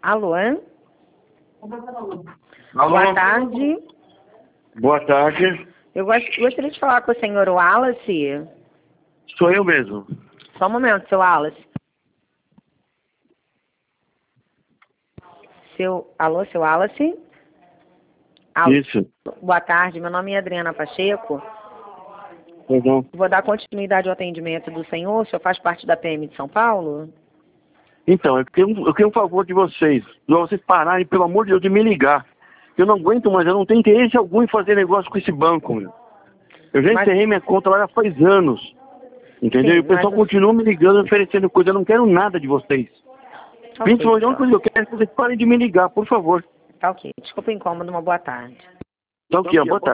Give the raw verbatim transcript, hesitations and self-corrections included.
Alô? Alô? Boa tarde. Boa tarde. Eu gost- gostaria de falar com o senhor Wallace. Sou eu mesmo. Só um momento, seu Wallace. Seu... Alô, seu Wallace? Alô. Isso. Boa tarde, meu nome é Adriana Pacheco. Perdão. Vou dar continuidade ao atendimento do senhor. O senhor faz parte da P M de São Paulo? Então, eu queria, um, eu queria um favor de vocês. De vocês pararem, pelo amor de Deus, de me ligar. Eu não aguento mais, eu não tenho interesse algum em fazer negócio com esse banco, meu. Eu já Mas- encerrei minha conta lá já faz anos. Entendeu? Sim, e o pessoal mas- continua me ligando, oferecendo coisa. Eu não quero nada de vocês. Ok, Principalmente, a única tá. coisa que eu quero é que vocês parem de me ligar, por favor. Tá ok. Desculpa o incômodo, uma boa tarde. Então, aqui, ó, boa tarde.